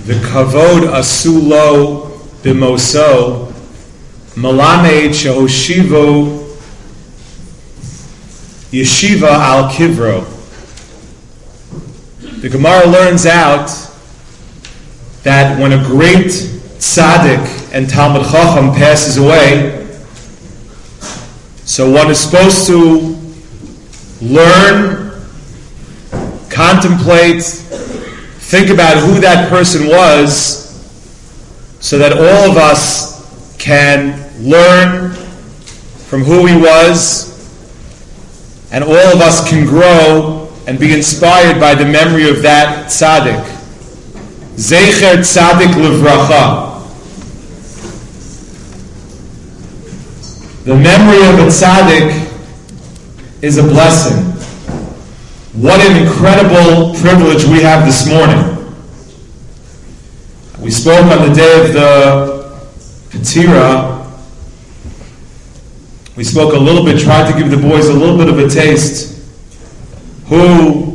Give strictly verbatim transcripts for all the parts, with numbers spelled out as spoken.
the kavod asulo bimoso, malamed shehoshivo yeshiva al kivro. The Gemara learns out that when a great tzaddik and Talmud Chacham passes away, so one is supposed to learn, contemplate, think about who that person was, so that all of us can learn from who he was, and all of us can grow and be inspired by the memory of that tzaddik. Zecher tzaddik livracha. The memory of a tzaddik is a blessing. What an incredible privilege we have this morning. We spoke on the day of the Petira. We spoke a little bit, tried to give the boys a little bit of a taste. Who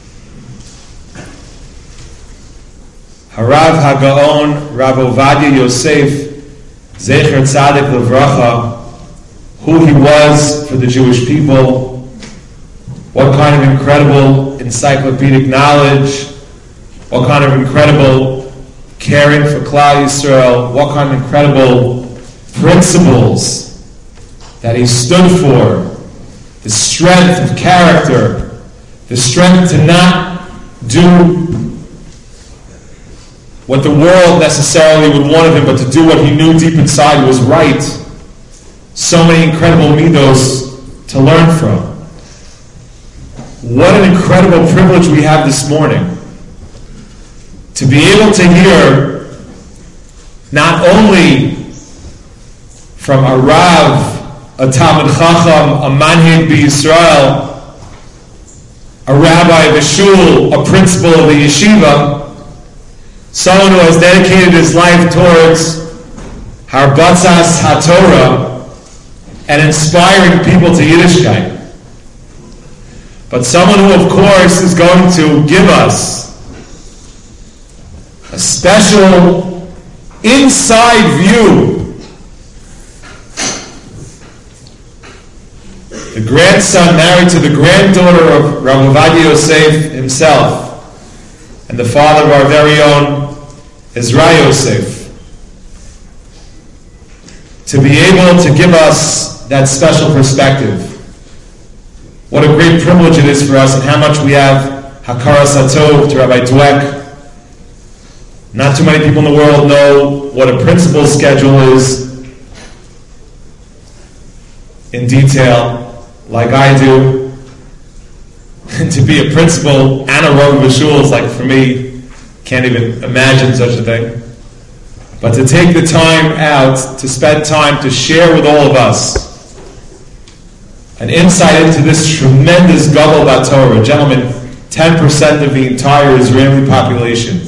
Harav HaGaon Rav Ovadia Yosef Zecher Tzaddik Livracha, who he was for the Jewish people, what kind of incredible encyclopedic knowledge, what kind of incredible caring for Klal Yisrael, what kind of incredible principles that he stood for, the strength of character, the strength to not do what the world necessarily would want of him, but to do what he knew deep inside was right. So many incredible midos to learn from. What an incredible privilege we have this morning to be able to hear not only from a Rav, a Talmud Chacham, a Manhid b'Yisrael, a rabbi of a shul, a principal of the yeshiva, someone who has dedicated his life towards Harbatzas HaTorah and inspiring people to Yiddishkeit. But someone who, of course, is going to give us a special inside view. The grandson married to the granddaughter of Rav Ovadia Yosef himself, and the father of our very own Ezra Yosef. To be able to give us that special perspective. What a great privilege it is for us, and how much we have Hakaras Hatov to Rabbi Dweck. Not too many people in the world know what a principal schedule is in detail, like I do. And to be a principal and a Rav of a shul is like, for me, can't even imagine such a thing. But to take the time out, to spend time to share with all of us an insight into this tremendous Gadol BaTorah. Gentlemen, ten percent of the entire Israeli population,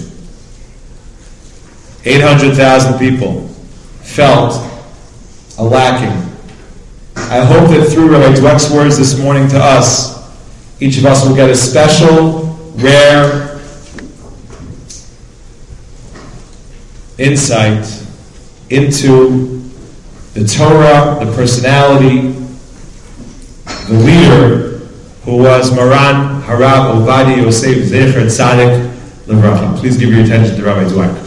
eight hundred thousand people, felt a lacking. I hope that through Rabbi Dweck's words this morning to us, each of us will get a special, rare insight into the Torah, the personality, the leader who was Maran Harav Ovadia Yosef Zecher Tzaddik Livracha. Please give your attention to Rabbi Dweck.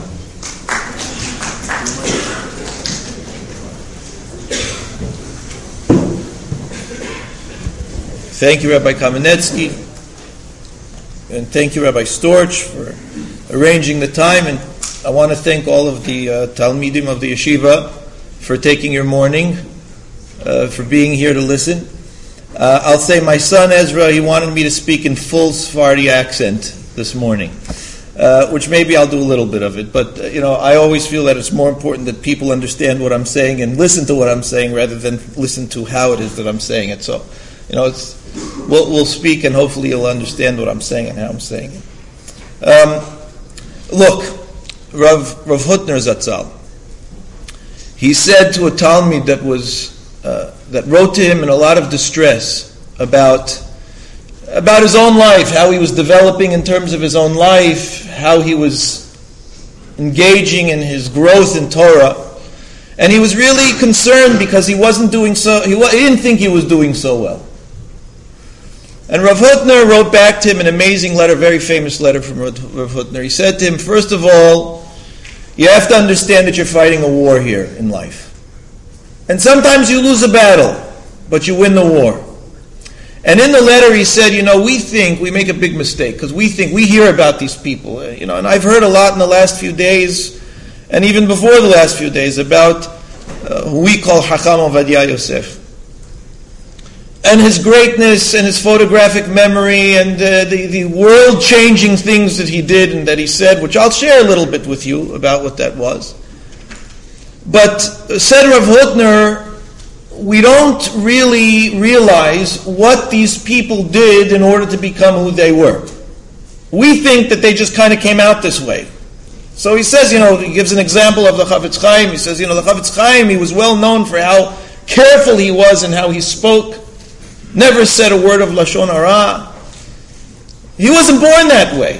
Thank you, Rabbi Kamenetsky, and thank you, Rabbi Storch, for arranging the time. And I want to thank all of the uh, Talmidim of the yeshiva for taking your morning, uh, for being here to listen. Uh, I'll say my son Ezra, he wanted me to speak in full Sephardi accent this morning, uh, which maybe I'll do a little bit of it. But, uh, you know, I always feel that it's more important that people understand what I'm saying and listen to what I'm saying rather than listen to how it is that I'm saying it. So, you know, it's we'll, we'll speak and hopefully you'll understand what I'm saying and how I'm saying it. Um, look, Rav, Rav Hutner Zatzal, he said to a Talmid that was uh, that wrote to him in a lot of distress about about his own life, how he was developing in terms of his own life, how he was engaging in his growth in Torah. And he was really concerned because he wasn't doing so, he, he didn't think he was doing so well. And Rav Hutner wrote back to him an amazing letter, very famous letter from Rav Hutner. He said to him, first of all, you have to understand that you're fighting a war here in life. And sometimes you lose a battle, but you win the war. And in the letter he said, you know, we think, we make a big mistake, because we think, we hear about these people, you know, and I've heard a lot in the last few days, and even before the last few days, about uh, who we call Hacham Ovadia Yosef. And his greatness and his photographic memory and uh, the, the world-changing things that he did and that he said, which I'll share a little bit with you about what that was. But said Rav Hutner, we don't really realize what these people did in order to become who they were. We think that they just kind of came out this way. So he says, you know, he gives an example of the Chavetz Chaim. He says, you know, the Chavetz Chaim, he was well known for how careful he was in how he spoke. Never said a word of Lashon Hara. He wasn't born that way.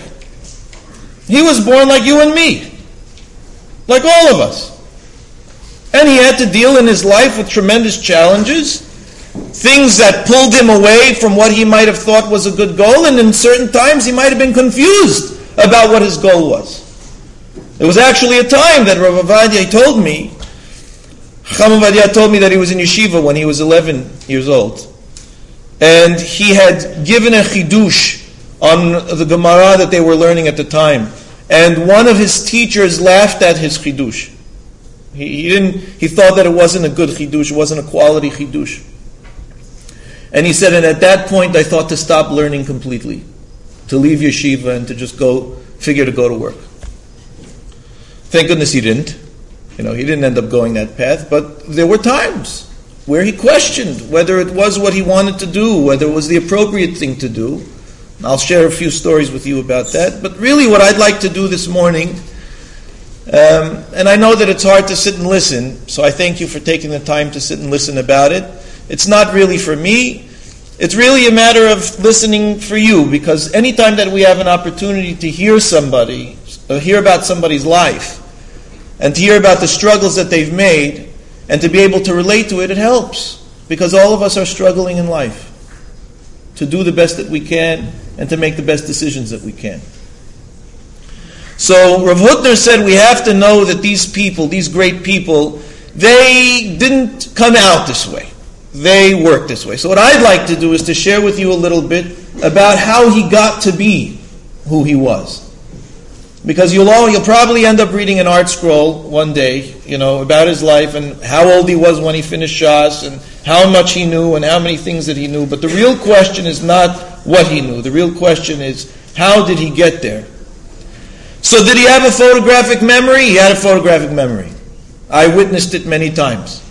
He was born like you and me. Like all of us. And he had to deal in his life with tremendous challenges, things that pulled him away from what he might have thought was a good goal, and in certain times he might have been confused about what his goal was. There was actually a time that Rav Ovadia told me, Chacham Ovadia told me that he was in yeshiva when he was eleven years old, and he had given a chidush on the Gemara that they were learning at the time, and one of his teachers laughed at his chidush. He, he didn't. He thought that it wasn't a good chidush, it wasn't a quality chidush. And he said, and at that point I thought to stop learning completely, to leave yeshiva and to just go, figure to go to work. Thank goodness he didn't. You know, he didn't end up going that path, but there were times where he questioned whether it was what he wanted to do, whether it was the appropriate thing to do. I'll share a few stories with you about that. But really what I'd like to do this morning, Um, and I know that it's hard to sit and listen, so I thank you for taking the time to sit and listen about it. It's not really for me. It's really a matter of listening for you, because anytime that we have an opportunity to hear somebody, or hear about somebody's life, and to hear about the struggles that they've made, and to be able to relate to it, it helps. Because all of us are struggling in life to do the best that we can, and to make the best decisions that we can. So Rav Hutner said we have to know that these people, these great people, they didn't come out this way. They worked this way. So what I'd like to do is to share with you a little bit about how he got to be who he was. Because you'll all, you'll probably end up reading an art scroll one day, you know, about his life and how old he was when he finished Shas and how much he knew and how many things that he knew. But the real question is not what he knew. The real question is, how did he get there? So did he have a photographic memory? He had a photographic memory. I witnessed it many times.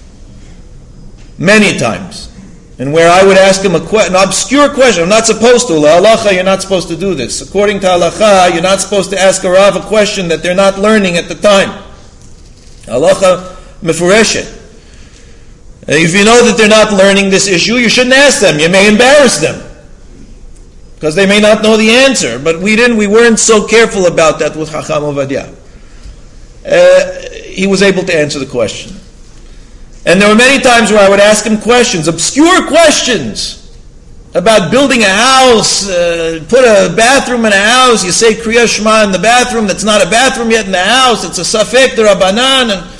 Many times. And where I would ask him a que- an obscure question, I'm not supposed to, La halacha, you're not supposed to do this. According to halacha, you're not supposed to ask a Rav a question that they're not learning at the time. Halacha mefureshet. And if you know that they're not learning this issue, you shouldn't ask them. You may embarrass them, because they may not know the answer. But we didn't, we weren't so careful about that with Chacham Ovadia. Uh, he was able to answer the question. And there were many times where I would ask him questions, obscure questions, about building a house, uh, put a bathroom in a house, you say Kriya Shema in the bathroom, that's not a bathroom yet in the house, it's a Safek D'Rabbanan, and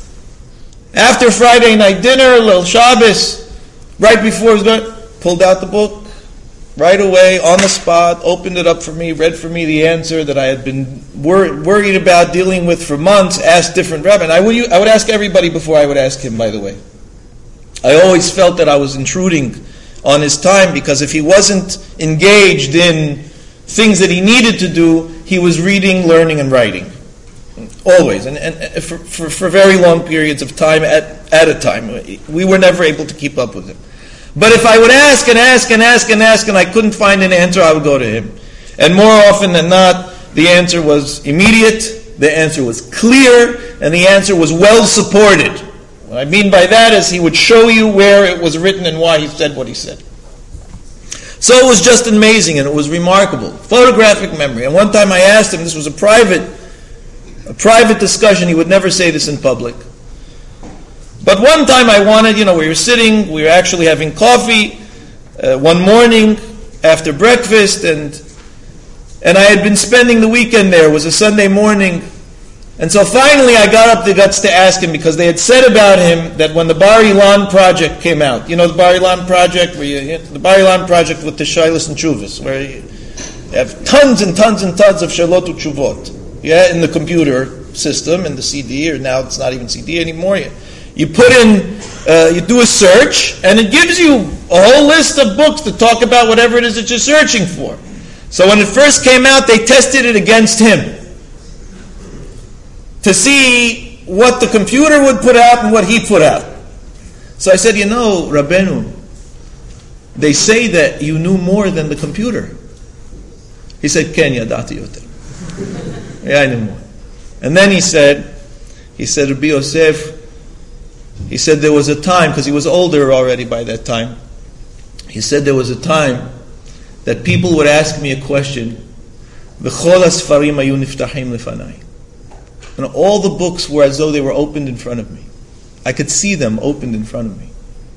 after Friday night dinner, Lil Shabbos, right before he was going, pulled out the book, right away, on the spot, opened it up for me, read for me the answer that I had been wor- worried about dealing with for months, asked different rabbis. And I would, I would ask everybody before I would ask him, by the way. I always felt that I was intruding on his time, because if he wasn't engaged in things that he needed to do, he was reading, learning, and writing. Always. And, and for, for, for very long periods of time at, at a time. We were never able to keep up with him. But if I would ask and ask and ask and ask and I couldn't find an answer, I would go to him. And more often than not, the answer was immediate, the answer was clear, and the answer was well supported. What I mean by that is he would show you where it was written and why he said what he said. So it was just amazing and it was remarkable. Photographic memory. And one time I asked him, this was a private, a private discussion. He would never say this in public. But one time I wanted, you know, we were sitting, we were actually having coffee uh, one morning after breakfast, and and I had been spending the weekend there. It was a Sunday morning. And so finally I got up the guts to ask him, because they had said about him that when the Bar Ilan project came out, you know the Bar Ilan project, where you, the Bar Ilan project with the Shailas and Chuvas, where you have tons and tons and tons of Shailot Chuvot, yeah, in the computer system, in the C D, or now it's not even C D anymore. You, you put in, uh, you do a search, and it gives you a whole list of books to talk about whatever it is that you're searching for. So when it first came out, they tested it against him to see what the computer would put out and what he put out. So I said, you know, Rabbeinu, they say that you knew more than the computer. He said, Ken yadati yoter. Yeah, I knew more. And then he said, he said, Rabbi Yosef, he said there was a time, because he was older already by that time, he said there was a time that people would ask me a question, V'chol asfarim hayu niftachim lefanai. And all the books were as though they were opened in front of me. I could see them opened in front of me.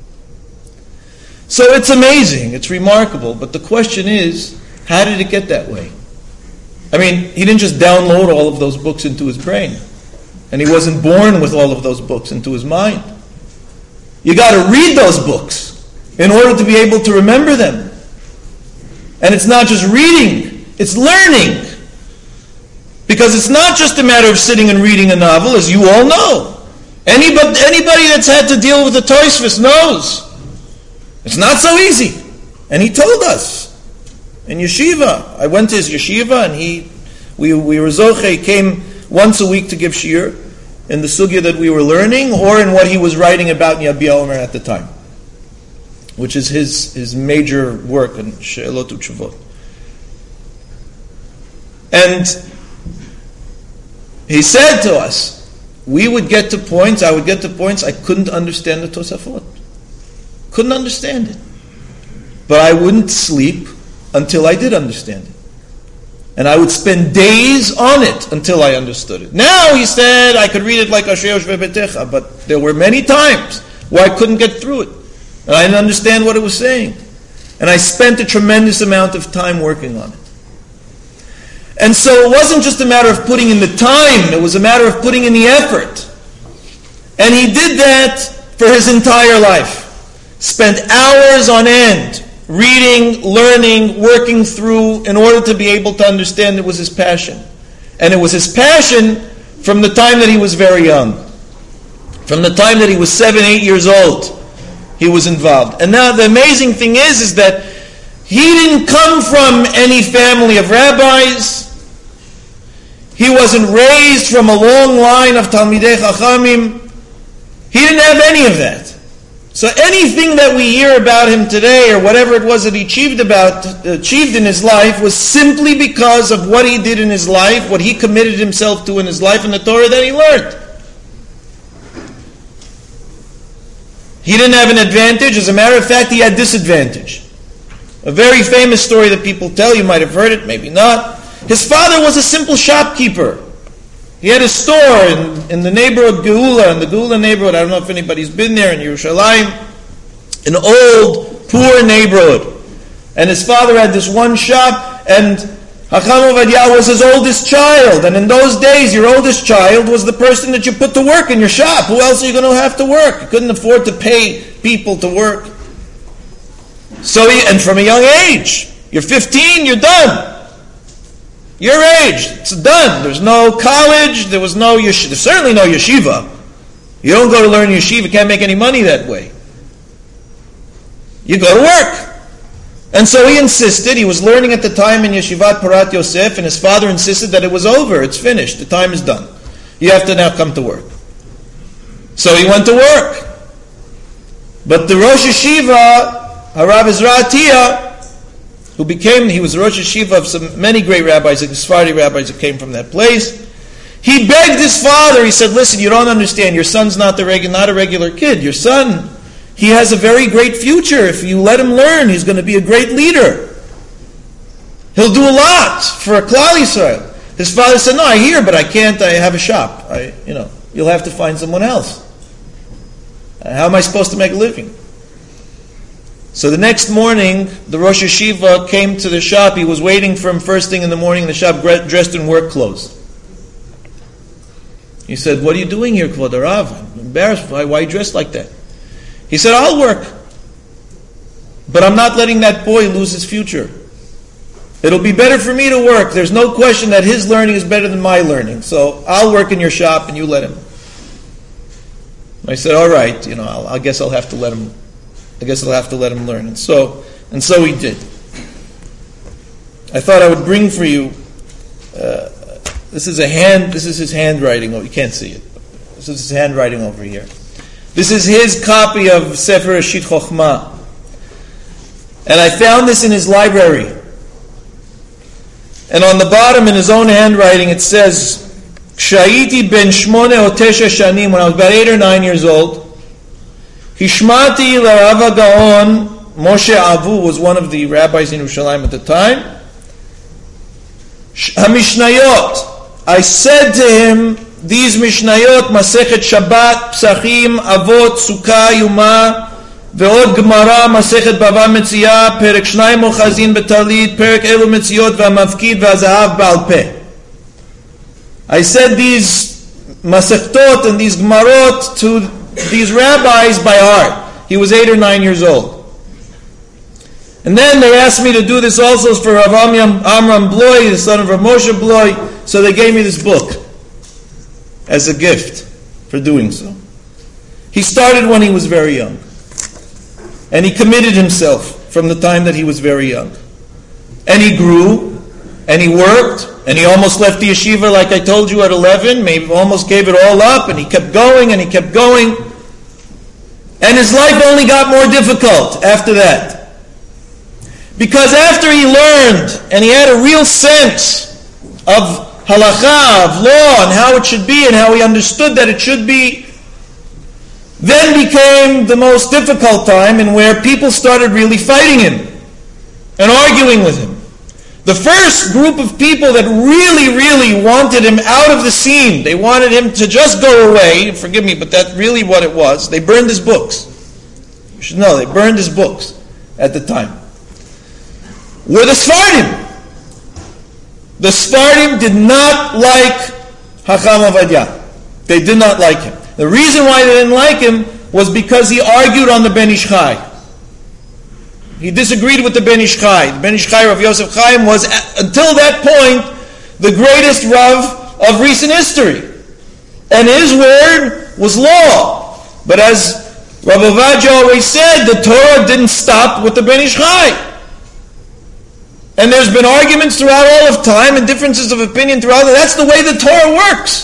So it's amazing, it's remarkable, but the question is, how did it get that way? I mean, he didn't just download all of those books into his brain. And he wasn't born with all of those books into his mind. You got to read those books in order to be able to remember them. And it's not just reading, it's learning. Because it's not just a matter of sitting and reading a novel, as you all know. Anybody, anybody that's had to deal with the Tosfos knows. It's not so easy. And he told us in yeshiva. I went to his yeshiva, and he, we, we were zoche, came once a week to give shiur in the sugya that we were learning, or in what he was writing about in Yabia Omer at the time, which is his, his major work in She'elot U'Tshuvot. And he said to us, we would get to points, I would get to points, I couldn't understand the Tosafot. Couldn't understand it. But I wouldn't sleep until I did understand it. And I would spend days on it until I understood it. Now, he said, I could read it like Asher Yoshvei Betecha, but there were many times where I couldn't get through it. And I didn't understand what it was saying. And I spent a tremendous amount of time working on it. And so it wasn't just a matter of putting in the time, it was a matter of putting in the effort. And he did that for his entire life. Spent hours on end reading, learning, working through in order to be able to understand it was his passion. And it was his passion from the time that he was very young. From the time that he was seven, eight years old, he was involved. And now the amazing thing is, is that he didn't come from any family of rabbis. He wasn't raised from a long line of Talmidei Chachamim. He didn't have any of that. So anything that we hear about him today, or whatever it was that he achieved about, achieved in his life, was simply because of what he did in his life, what he committed himself to in his life, and the Torah that he learned. He didn't have an advantage. As a matter of fact, he had disadvantage. A very famous story that people tell, you might have heard it, maybe not. His father was a simple shopkeeper. He had a store in, in the neighborhood Geula, in the Geula neighborhood. I don't know if anybody's been there in Yerushalayim. An old, poor neighborhood. And his father had this one shop, and Hacham Ovadia was his oldest child. And in those days, your oldest child was the person that you put to work in your shop. Who else are you going to have to work? You couldn't afford to pay people to work. So, he, and from a young age, you're fifteen, you're done. Your age, it's done. There's no college, there was no yeshiva, there's certainly no yeshiva. You don't go to learn yeshiva, you can't make any money that way. You go to work. And so he insisted, he was learning at the time in Yeshivat Parat Yosef, and his father insisted that it was over, it's finished, the time is done. You have to now come to work. So he went to work. But the Rosh Yeshiva, Harav Ezra Atiyah, who became, he was the Rosh Yeshiva of some, many great rabbis, like the Sephardi rabbis that came from that place. He begged his father, he said, listen, you don't understand, your son's not, the regu- not a regular kid. Your son, he has a very great future. If you let him learn, he's going to be a great leader. He'll do a lot for Klal Yisrael. His father said, no, I hear, but I can't, I have a shop. I, you know, you'll have to find someone else. How am I supposed to make a living? So the next morning, the Rosh Yeshiva came to the shop. He was waiting for him first thing in the morning in the shop, dressed in work clothes. He said, what are you doing here, Kvod Rav? I'm embarrassed. Why, why are you dressed like that? He said, I'll work. But I'm not letting that boy lose his future. It'll be better for me to work. There's no question that his learning is better than my learning. So I'll work in your shop and you let him. I said, all right, you know, I'll, I guess I'll have to let him. I guess I'll have to let him learn. And so, and so he did. I thought I would bring for you. Uh, this is a hand. This is his handwriting. Oh, you can't see it. This is his handwriting over here. This is his copy of Sefer Reshit Chochmah, and I found this in his library. And on the bottom, in his own handwriting, it says, "Kshayiti ben shmone o tesha shanim," when I was about eight or nine years old, Hishmati l'Rav Gaon Moshe Avu was one of the rabbis in Yerushalayim at the time. Hamishnayot, I said to him, these Mishnayot, Masechet Shabbat, Psachim, Avot, Sukkah, Yuma, Ve'od Gemara, Masechet Bava Metzia, Perek Shnayim Ochazin Betalit, Perek Elu Metziot, Ve'amavkid, Ve'azahav Ba'al Peh. I said these Masechtot and these Gemarot to these rabbis by heart. He was eight or nine years old. And then they asked me to do this also for Rav Amram, Amram Bloy, the son of Rav Moshe Bloy, so they gave me this book as a gift for doing so. He started when he was very young. And he committed himself from the time that he was very young. And he grew, and he worked, and he almost left the yeshiva, like I told you, at eleven, maybe almost gave it all up, and he kept going, and he kept going. And his life only got more difficult after that. Because after he learned, and he had a real sense of halakha, of law, and how it should be, and how he understood that it should be, then became the most difficult time, in where people started really fighting him and arguing with him. The first group of people that really, really wanted him out of the scene, they wanted him to just go away, forgive me, but that's really what it was, they burned his books. You should know, they burned his books at the time, were the Sfardim. The Sfardim did not like Hacham Ovadia. They did not like him. The reason why they didn't like him was because he argued on the Ben Ish Chai. He disagreed with the Ben Ish Chai. The Ben Ish Chai, Rav Yosef Chaim, was, until that point, the greatest Rav of recent history. And his word was law. But as Rav Ovadia always said, the Torah didn't stop with the Ben Ish Chai. And there's been arguments throughout all of time and differences of opinion throughout. That's the way the Torah works.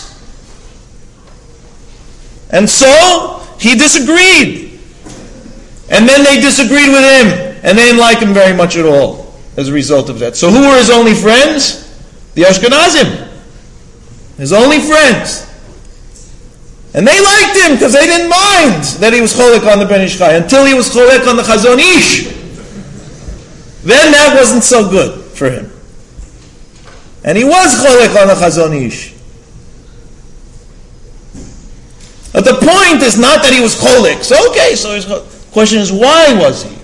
And so, he disagreed. And then they disagreed with him. And they didn't like him very much at all as a result of that. So who were his only friends? The Ashkenazim. His only friends. And they liked him because they didn't mind that he was cholek on the Ben Ish Chai until he was cholek on the Chazon Ish. Then that wasn't so good for him. And he was cholek on the Chazon Ish. But the point is not that he was cholek. So okay, so his question is, why was he?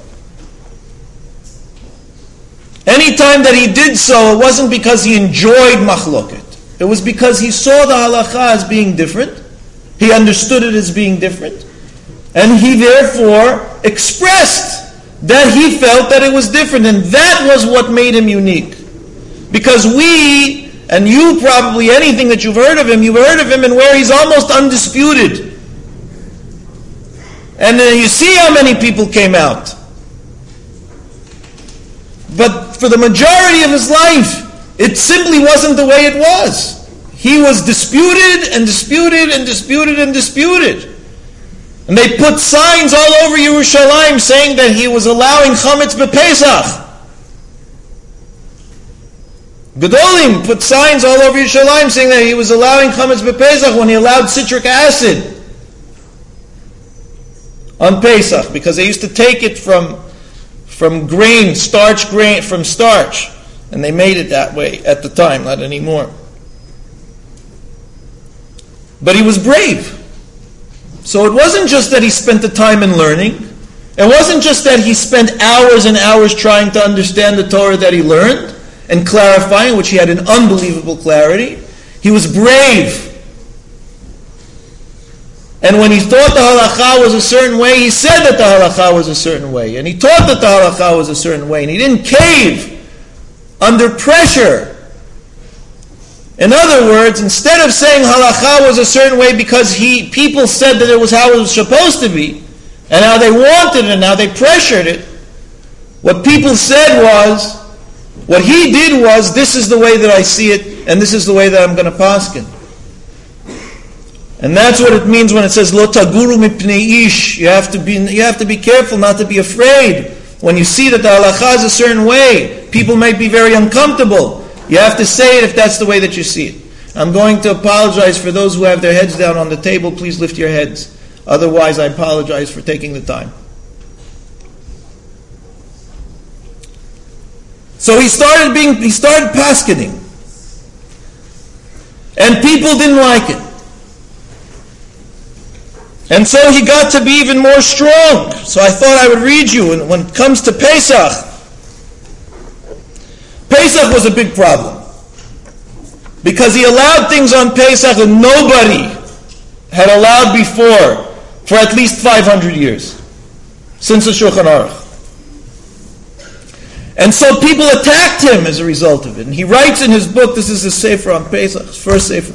Anytime that he did so, it wasn't because he enjoyed machloket. It was because he saw the halacha as being different. He understood it as being different. And he therefore expressed that he felt that it was different. And that was what made him unique. Because we, and you probably, anything that you've heard of him, you've heard of him in where he's almost undisputed. And uh, you see how many people came out. But for the majority of his life, it simply wasn't the way it was. He was disputed and disputed and disputed and disputed. And they put signs all over Yerushalayim saying that he was allowing chametz b'Pesach. Gedolim put signs all over Yerushalayim saying that he was allowing chametz b'Pesach when he allowed citric acid on Pesach, because they used to take it from from grain, starch grain, from starch, and they made it that way at the time, not anymore. but he was brave. So it wasn't just that he spent the time in learning. It wasn't just that he spent hours and hours trying to understand the Torah that he learned and clarifying, which he had an unbelievable clarity. He was brave. And when he thought the halakha was a certain way, he said that the halakha was a certain way. And he taught that the halakha was a certain way. And he didn't cave under pressure. In other words, instead of saying halakha was a certain way because he people said that it was how it was supposed to be, and how they wanted it and how they pressured it, what people said was, what he did was, this is the way that I see it, and this is the way that I'm going to paskin. And that's what it means when it says lo taguru mipnei ish. You have to be you have to be careful not to be afraid. When you see that the halakha is a certain way, people might be very uncomfortable. You have to say it if that's the way that you see it. I'm going to apologize for those who have their heads down on the table. Please lift your heads. Otherwise, I apologize for taking the time. So he started being he started paskening. And people didn't like it. And so he got to be even more strong. So I thought I would read you. And when it comes to Pesach, Pesach was a big problem. Because he allowed things on Pesach that nobody had allowed before for at least five hundred years. Since the Shulchan Aruch. And so people attacked him as a result of it. And he writes in his book, this is his sefer on Pesach, his first sefer.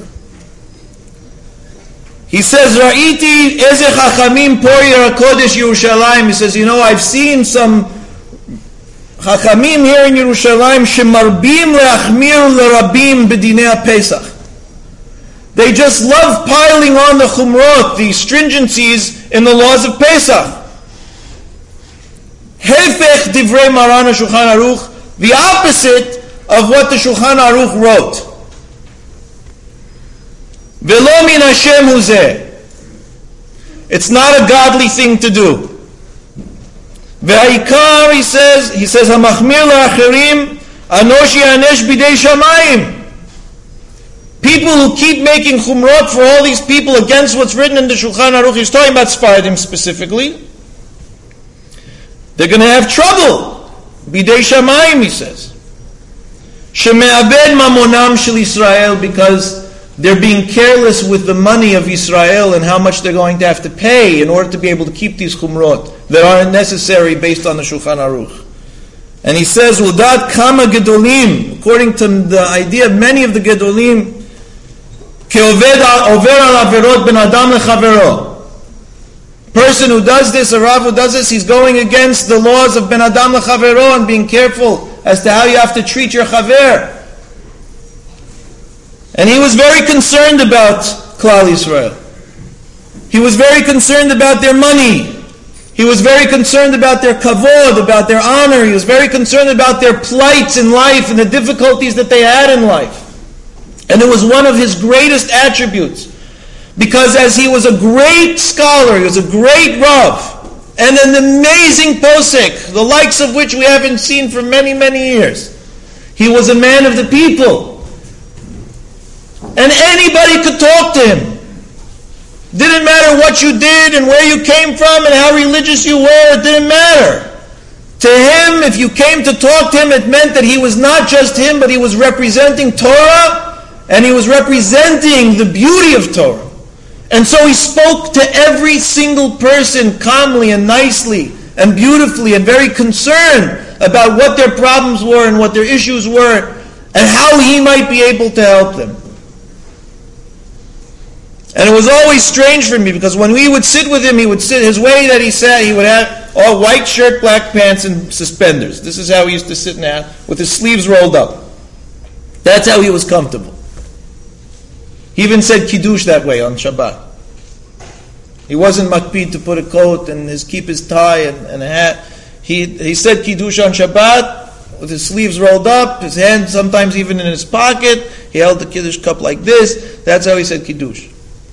He says, Ra'iti eze chachamim por yer HaKodesh Yerushalayim. He says, you know, I've seen some chachamim here in Yerushalayim shemarbim leachmir lerabim b'dinei Pesach. They just love piling on the chumrot, the stringencies in the laws of Pesach. Hefech divrei Maran HaShulchan Aruch, the opposite of what the Shulchan Aruch wrote. Velo min Hashem hu zeh. It's not a godly thing to do. Ve'aikar, he says, he says, hamachmir la'acherim anosh yanesh bidei shamayim. People who keep making chumrot for all these people against what's written in the Shulchan Aruch, he's talking about Sfardim specifically, they're going to have trouble. Bidei shamayim, he says. Sheme'aved mamonam shel Yisrael, because they're being careless with the money of Israel and how much they're going to have to pay in order to be able to keep these chumrot that aren't necessary based on the Shulchan Aruch. And he says, Udat kama gedolim, according to the idea of many of the gedolim, ke'oved over al averot ben adam lechavero. Person who does this, a Rav who does this, he's going against the laws of ben adam lechavero and being careful as to how you have to treat your chaver. And he was very concerned about Klal Yisrael. He was very concerned about their money. He was very concerned about their kavod, about their honor. He was very concerned about their plights in life and the difficulties that they had in life. And it was one of his greatest attributes. Because as he was a great scholar, he was a great Rav, and an amazing posek, the likes of which we haven't seen for many, many years. He was a man of the people. And anybody could talk to him. Didn't matter what you did and where you came from and how religious you were, it didn't matter. To him, if you came to talk to him, it meant that he was not just him, but he was representing Torah, and he was representing the beauty of Torah. And so he spoke to every single person calmly and nicely and beautifully and very concerned about what their problems were and what their issues were and how he might be able to help them. And it was always strange for me because when we would sit with him, he would sit, his way that he sat, he would have all white shirt, black pants, and suspenders. This is how he used to sit now, with his sleeves rolled up. That's how he was comfortable. He even said Kiddush that way on Shabbat. He wasn't makpid to put a coat and his, keep his tie and, and a hat. He, he said Kiddush on Shabbat with his sleeves rolled up, his hand sometimes even in his pocket. He held the Kiddush cup like this. That's how he said Kiddush.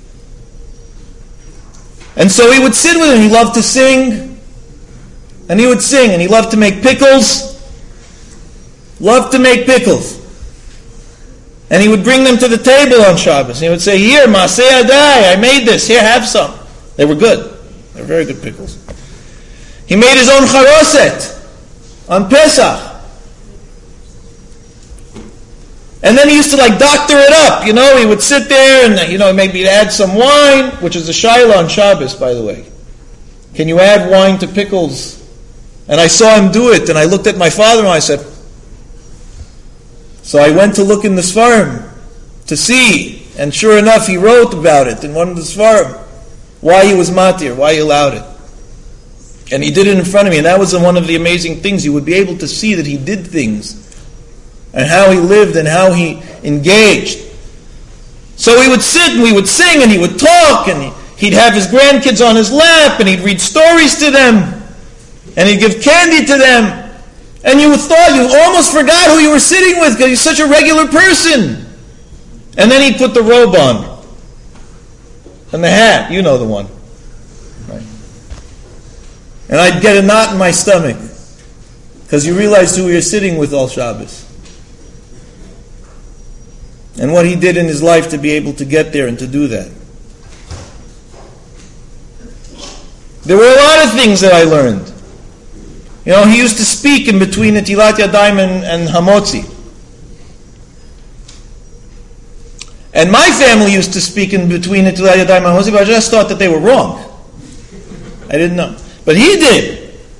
And so he would sit with him. He loved to sing. And he would sing. And he loved to make pickles. Loved to make pickles. And he would bring them to the table on Shabbos. And he would say, here, Maaseh Yadai, I made this. Here, have some. They were good. They were very good pickles. He made his own charoset on Pesach. And then he used to like doctor it up, you know. He would sit there and, you know, maybe add some wine, which is a shaila on Shabbos, by the way. Can you add wine to pickles? And I saw him do it, and I looked at my father and I said, so I went to look in the Sfarim to see, and sure enough, he wrote about it in one of the Sfarim, why he was matir, why he allowed it. And he did it in front of me, and that was one of the amazing things. You would be able to see that he did things, and how he lived and how he engaged. So he would sit and we would sing and he would talk and he'd have his grandkids on his lap and he'd read stories to them and he'd give candy to them. And you thought, you almost forgot who you were sitting with because he's such a regular person. And then he'd put the robe on and the hat, you know the one. Right? And I'd get a knot in my stomach because you realized who you're sitting with all Shabbos. And what he did in his life to be able to get there and to do that. There were a lot of things that I learned. You know, he used to speak in between Netilat Yadayim and, and Hamotzi. And my family used to speak in between Netilat Yadayim and Hamotzi, but I just thought that they were wrong. I didn't know. But he did.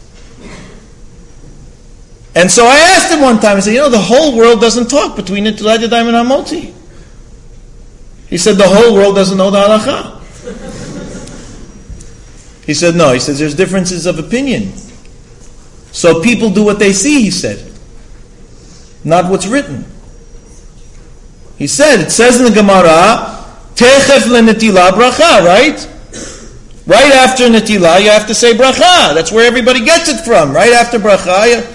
And so I asked him one time, I said, you know, the whole world doesn't talk between Netilat Yadayim and Hamotzi. He said, the whole world doesn't know the halakha. He said, no. He says, there's differences of opinion. So people do what they see, he said. Not what's written. He said, it says in the Gemara, Techef le'netilah bracha, right? Right after netilah, you have to say bracha. That's where everybody gets it from. Right after bracha, you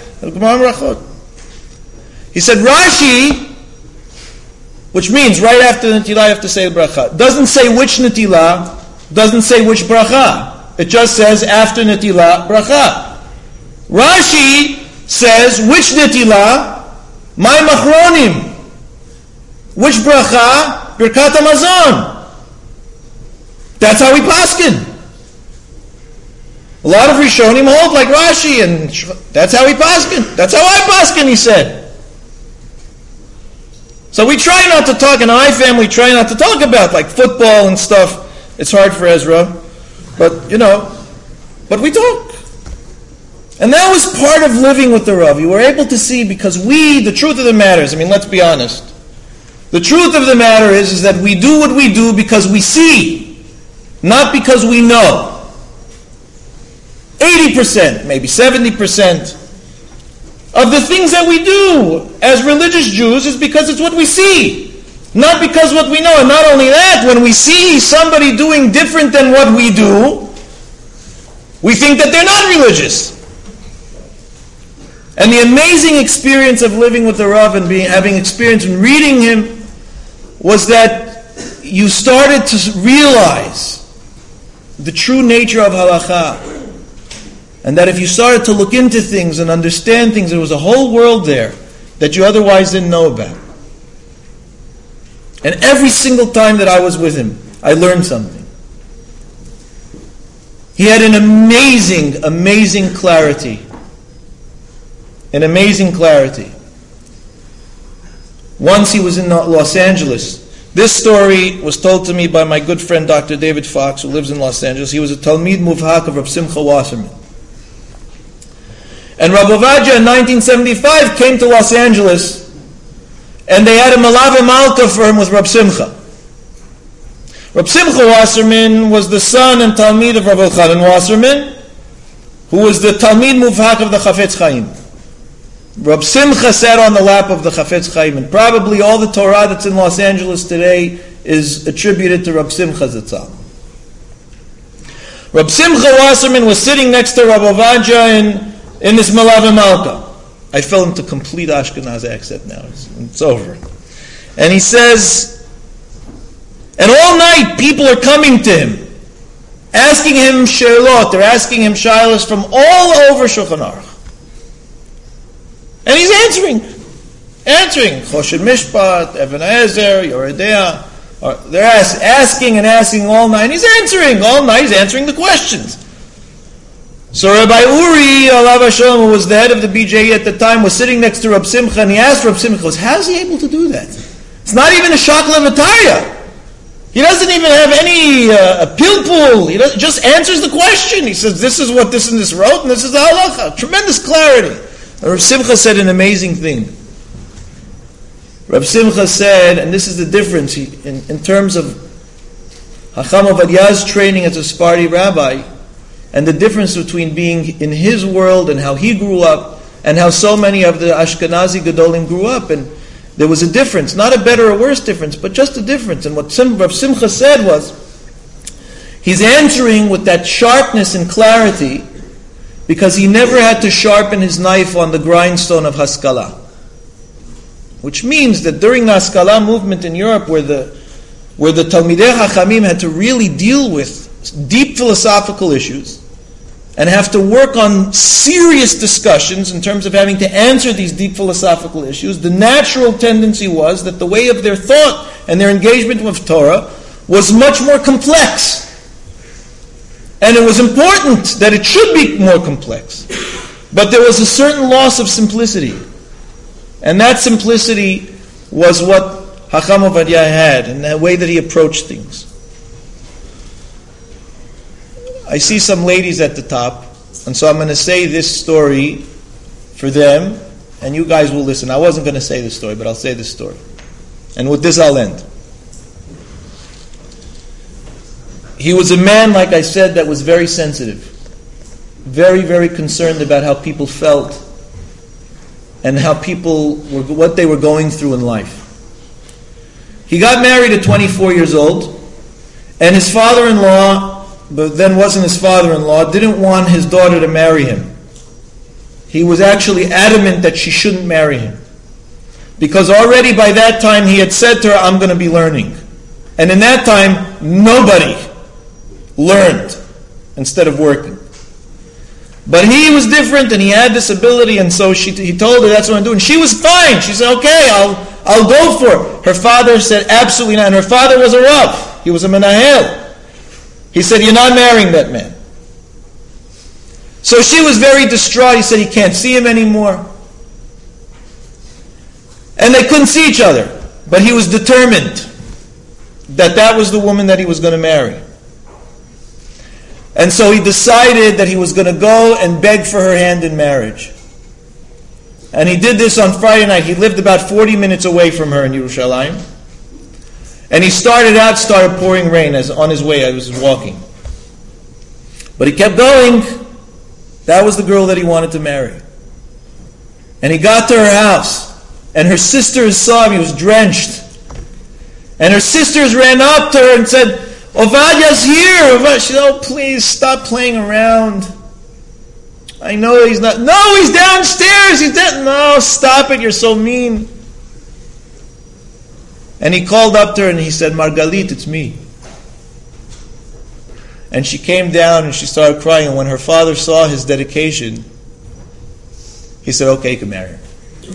He said Rashi, which means right after the netilah you have to say bracha. Doesn't say which netilah, doesn't say which bracha. It just says after netilah bracha. Rashi says which netilah, my machronim. Which bracha, birkat hamazon. That's how we paskin. A lot of Rishonim hold like Rashi, and that's how he paskin. That's how I paskin, he said. So we try not to talk, in my family try not to talk about like football and stuff. It's hard for Ezra, but you know, but we talk. And that was part of living with the Rav. You were able to see, because we, the truth of the matter is, I mean, let's be honest. The truth of the matter is, is that we do what we do because we see, not because we know. eighty percent, maybe seventy percent of the things that we do as religious Jews is because it's what we see, not because what we know. And not only that, when we see somebody doing different than what we do, we think that they're not religious. And the amazing experience of living with the Rav and being, having experience in reading him was that you started to realize the true nature of halakha. And that if you started to look into things and understand things, there was a whole world there that you otherwise didn't know about. And every single time that I was with him, I learned something. He had an amazing, amazing clarity. An amazing clarity. Once he was in Los Angeles. This story was told to me by my good friend Doctor David Fox, who lives in Los Angeles. He was a Talmid Muvhak of Rav Simcha Wasserman. And Rav Ovadia in nineteen seventy-five came to Los Angeles, and they had a Malava Malka for him with Rav Simcha. Rav Simcha Wasserman was the son and Talmid of Rav Elchanan Wasserman, who was the Talmid Muvhak of the Chafetz Chaim. Rav Simcha sat on the lap of the Chafetz Chaim, and probably all the Torah that's in Los Angeles today is attributed to Rav Simcha Zatzal. Rav Simcha Wasserman was sitting next to Rav Ovadia in In this Malava Malka. I fell into complete Ashkenaz accent now. It's, it's over. And he says, and all night people are coming to him, asking him Sheilot, they're asking him Shilas from all over Shulchan Aruch. And he's answering. answering. Choshen Mishpat, Even Ezer, Yoredea. They're ask, asking and asking all night. And he's answering all night. He's answering the questions. So Rabbi Uri, Alav Hashem, who was the head of the B J E at the time, was sitting next to Rab Simcha, and he asked Rab Simcha, goes, how is he able to do that? It's not even a shakla v'tarya. He doesn't even have any uh, pilpul. He doesn't, just answers the question. He says, this is what this and this wrote, and this is the halacha. Tremendous clarity. And Rab Simcha said an amazing thing. Rab Simcha said, and this is the difference, he, in, in terms of Hacham Ovadiah's training as a Sephardi rabbi, and the difference between being in his world and how he grew up, and how so many of the Ashkenazi Gedolim grew up, and there was a difference, not a better or worse difference, but just a difference. And what Sim, Rav Simcha said was, he's answering with that sharpness and clarity, because he never had to sharpen his knife on the grindstone of Haskalah. Which means that during the Haskalah movement in Europe, where the where the Talmidei Chachamim had to really deal with deep philosophical issues, and have to work on serious discussions in terms of having to answer these deep philosophical issues, the natural tendency was that the way of their thought and their engagement with Torah was much more complex. And it was important that it should be more complex. But there was a certain loss of simplicity. And that simplicity was what Hacham Ovadiah had, and the way that he approached things. I see some ladies at the top, and so I'm going to say this story for them, and you guys will listen. I wasn't going to say this story, but I'll say this story. And with this I'll end. He was a man, like I said, that was very sensitive. Very, very concerned about how people felt and how people were, what they were going through in life. He got married at twenty-four years old, and his father-in-law, but then wasn't his father-in-law, didn't want his daughter to marry him. He was actually adamant that she shouldn't marry him. Because already by that time he had said to her, I'm going to be learning. And in that time, nobody learned instead of working. But he was different, and he had this ability, and so she, he told her that's what I'm doing. She was fine. She said, okay, I'll, I'll go for it. Her father said, absolutely not. And her father was a Rav. He was a Menahel. He said, you're not marrying that man. So she was very distraught. He said he can't see him anymore. And they couldn't see each other. But he was determined that that was the woman that he was going to marry. And so he decided that he was going to go and beg for her hand in marriage. And he did this on Friday night. He lived about forty minutes away from her in Yerushalayim. And he started out, started pouring rain as on his way, I was walking. But he kept going. That was the girl that he wanted to marry. And he got to her house. And her sisters saw him. He was drenched. And her sisters ran up to her and said, Ovadiah's here. She said, oh, please stop playing around. I know he's not. No, he's downstairs. He's dead. No, stop it. You're so mean. And he called up to her and he said, Margalit, it's me. And she came down and she started crying. And when her father saw his dedication, he said, okay, you can marry her.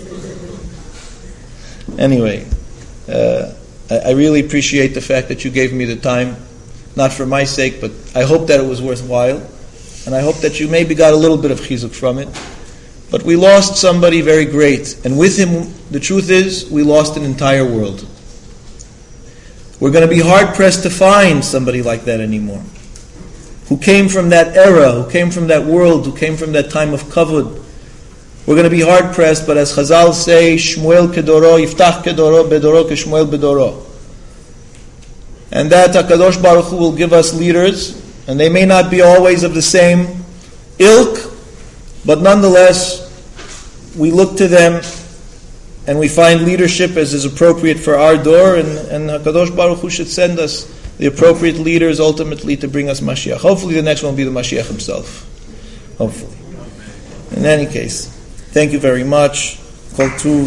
Anyway, uh, I really appreciate the fact that you gave me the time, not for my sake, but I hope that it was worthwhile. And I hope that you maybe got a little bit of chizuk from it. But we lost somebody very great. And with him, the truth is, we lost an entire world. We're going to be hard-pressed to find somebody like that anymore. Who came from that era, who came from that world, who came from that time of kavod. We're going to be hard-pressed, but as Chazal say, Shmuel kedoro, Yiftach kedoro, bedoro ke Shmuel bedoro. And that HaKadosh Baruch Hu will give us leaders, and they may not be always of the same ilk, but nonetheless, we look to them, and we find leadership as is appropriate for our door, and, and HaKadosh Baruch Hu should send us the appropriate leaders ultimately to bring us Mashiach. Hopefully the next one will be the Mashiach himself. Hopefully. In any case, thank you very much. Call to...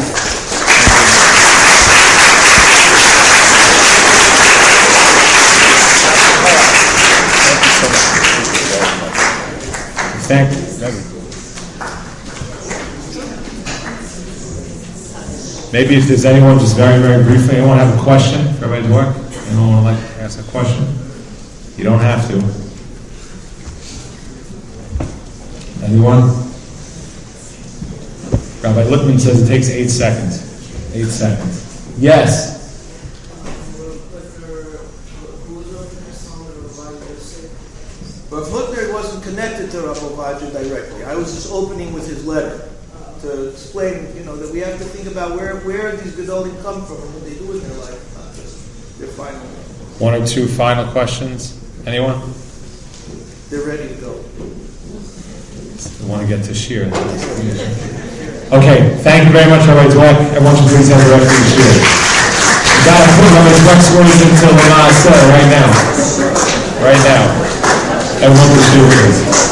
Thank you. maybe if there's anyone, just very, very briefly, anyone have a question for everybody's work? Anyone would like to ask a question? You don't have to. Anyone? Rabbi Lippman says it takes eight seconds. Eight seconds. Yes? Rav Hutner wasn't connected to Rav Ovadia directly. I was just opening with his letter to explain, you know, that we have to think about where where these Gedolim come from and what they do in their life, not just their final. One or two final questions? Anyone? They're ready to go. We want to get to Shir. Okay, thank you very much, Rabbi Dweck. Everyone should please have the rest of the Shir. We got to put Rabbi Dweck's words into the Maaseh right now. Right now. Everyone should do it.